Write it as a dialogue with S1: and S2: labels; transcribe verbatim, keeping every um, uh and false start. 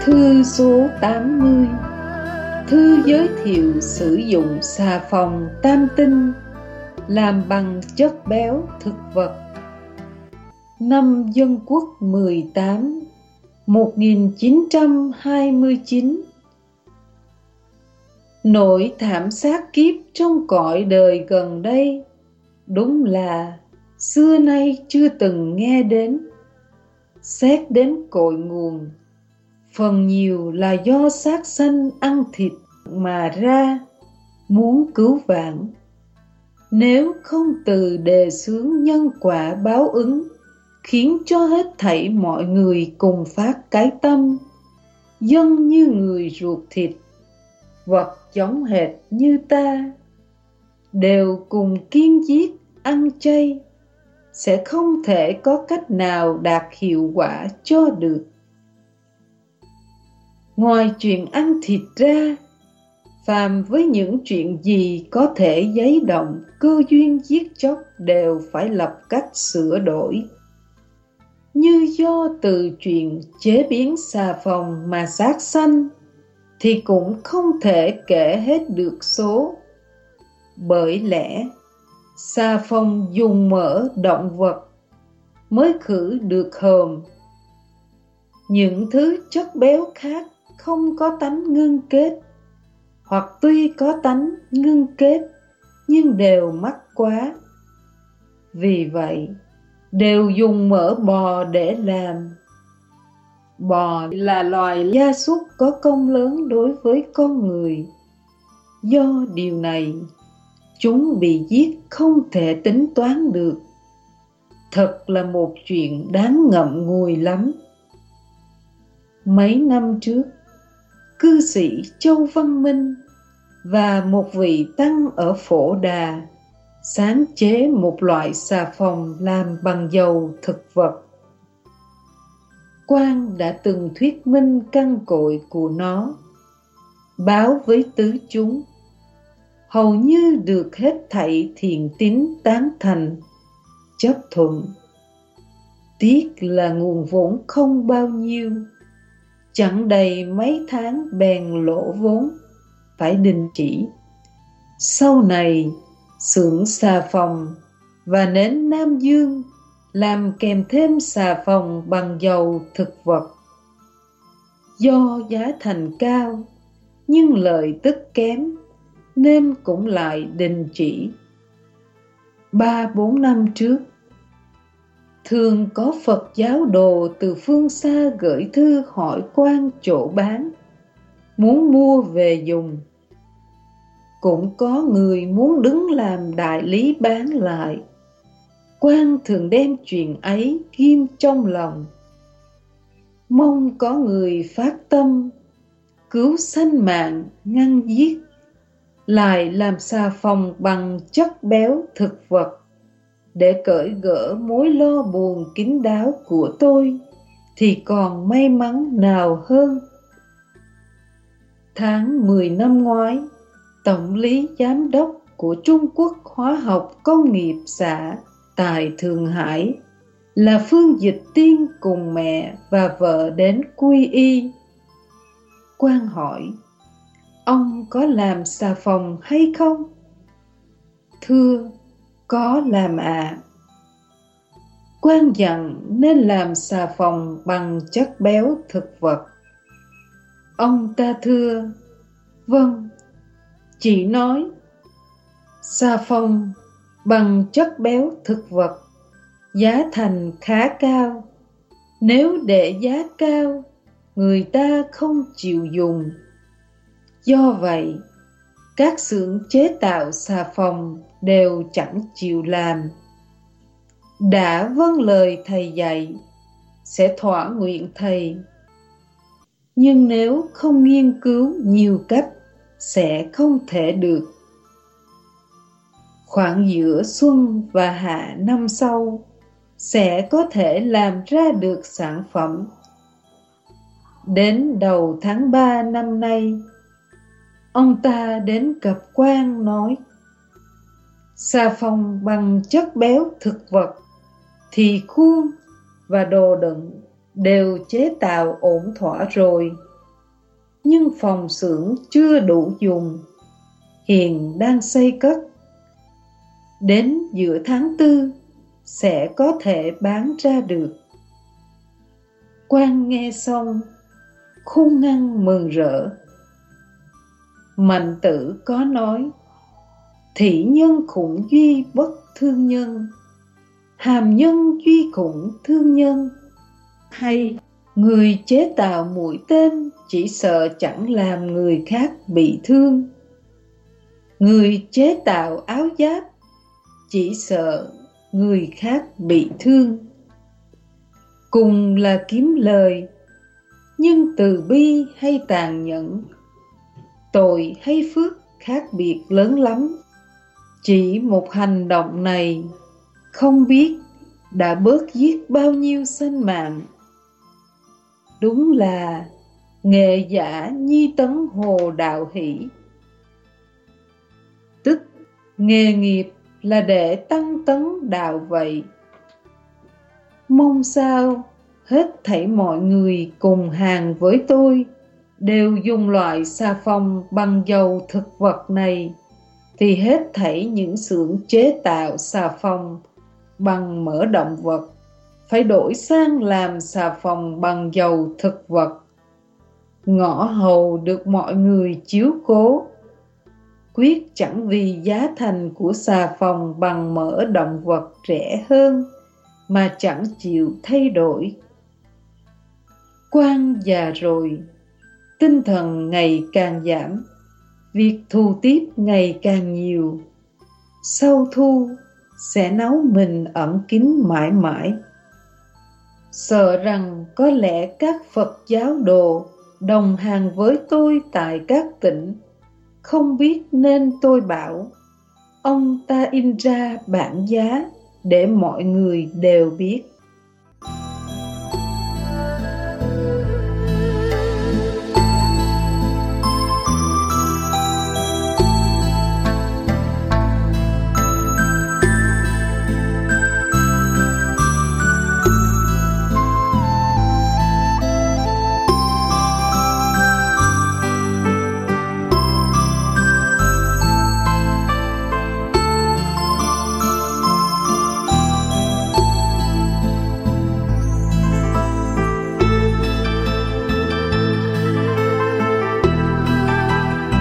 S1: Thư số tám mươi. Thư giới thiệu sử dụng xà phòng tam tinh làm bằng chất béo thực vật. Năm Dân Quốc mười tám, một nghìn chín trăm hai mươi chín. Nỗi thảm sát kiếp trong cõi đời gần đây đúng là xưa nay chưa từng nghe đến. Xét đến cội nguồn, phần nhiều là do sát sanh ăn thịt mà ra, muốn cứu vãn. Nếu không từ đề xướng nhân quả báo ứng, khiến cho hết thảy mọi người cùng phát cái tâm, dân như người ruột thịt, vật giống hệt như ta, đều cùng kiêng giết ăn chay, sẽ không thể có cách nào đạt hiệu quả cho được. Ngoài chuyện ăn thịt ra, phàm với những chuyện gì có thể giấy động cơ duyên giết chóc đều phải lập cách sửa đổi. Như do từ chuyện chế biến xà phòng mà sát sanh, thì cũng không thể kể hết được số. Bởi lẽ xà phòng dùng mỡ động vật mới khử được hờm. Những thứ chất béo khác không có tánh ngưng kết, hoặc tuy có tánh ngưng kết nhưng đều mắc quá. Vì vậy đều dùng mỡ bò để làm. Bò là loài gia súc có công lớn đối với con người. Do điều này, chúng bị giết không thể tính toán được. Thật là một chuyện đáng ngậm ngùi lắm. Mấy năm trước, cư sĩ Châu Văn Minh và một vị tăng ở Phổ Đà sáng chế một loại xà phòng làm bằng dầu thực vật. Quang đã từng thuyết minh căn cội của nó, báo với tứ chúng, hầu như được hết thảy thiện tín tán thành, chấp thuận. Tiếc là nguồn vốn không bao nhiêu, chẳng đầy mấy tháng bèn lỗ vốn, phải đình chỉ. Sau này, xưởng xà phòng và nến Nam Dương làm kèm thêm xà phòng bằng dầu thực vật. Do giá thành cao nhưng lợi tức kém nên cũng lại đình chỉ. Ba bốn năm trước, thường có Phật giáo đồ từ phương xa gửi thư hỏi Quang chỗ bán, muốn mua về dùng. Cũng có người muốn đứng làm đại lý bán lại. Quang thường đem chuyện ấy ghim trong lòng, mong có người phát tâm cứu sanh mạng ngăn giết, lại làm xà phòng bằng chất béo thực vật để cởi gỡ mối lo buồn kín đáo của tôi, thì còn may mắn nào hơn. Tháng mười năm ngoái, Tổng lý Giám đốc của Trung Quốc Hóa học Công nghiệp xã tại Thượng Hải là Phương Dịch Tiên cùng mẹ và vợ đến quy y. Quang hỏi, ông có làm xà phòng hay không? Thưa, có làm ạ. À. Quang dặn nên làm xà phòng bằng chất béo thực vật. Ông ta thưa, vâng. Chị nói, xà phòng bằng chất béo thực vật, giá thành khá cao. Nếu để giá cao, người ta không chịu dùng. Do vậy, các xưởng chế tạo xà phòng đều chẳng chịu làm. Đã vâng lời thầy dạy, sẽ thỏa nguyện thầy. Nhưng nếu không nghiên cứu nhiều cách, sẽ không thể được. Khoảng giữa xuân và hạ năm sau, sẽ có thể làm ra được sản phẩm. Đến đầu tháng ba năm nay, ông ta đến gặp Quang nói, xà phòng bằng chất béo thực vật thì khuôn và đồ đựng đều chế tạo ổn thỏa rồi. nhưng phòng xưởng chưa đủ dùng, hiện đang xây cất. Đến giữa tháng tư sẽ có thể bán ra được. Quan nghe xong, khôn ngoan mừng rỡ. Mạnh Tử có nói: thị nhân khủng duy bất thương nhân, hàm nhân duy khủng thương nhân. Hay người chế tạo mũi tên chỉ sợ chẳng làm người khác bị thương, người chế tạo áo giáp chỉ sợ người khác bị thương. Cùng là kiếm lời, nhưng từ bi hay tàn nhẫn, tội hay phước khác biệt lớn lắm. Chỉ một hành động này không biết đã bớt giết bao nhiêu sinh mạng. Đúng là nghệ giả nhi tấn hồ đạo hỷ. Tức nghề nghiệp là để tăng tấn đạo vậy. Mong sao hết thảy mọi người cùng hàng với tôi đều dùng loại xà phòng bằng dầu thực vật này, thì hết thảy những xưởng chế tạo xà phòng bằng mỡ động vật phải đổi sang làm xà phòng bằng dầu thực vật. Ngõ hầu được mọi người chiếu cố, quyết chẳng vì giá thành của xà phòng bằng mỡ động vật rẻ hơn mà chẳng chịu thay đổi. Quan già rồi, tinh thần ngày càng giảm, việc thu tiếp ngày càng nhiều. Sau thu sẽ nấu mình ẩn kín mãi mãi. Sợ rằng có lẽ các Phật giáo đồ đồng hàng với tôi tại các tỉnh không biết, nên tôi bảo ông ta in ra bảng giá để mọi người đều biết.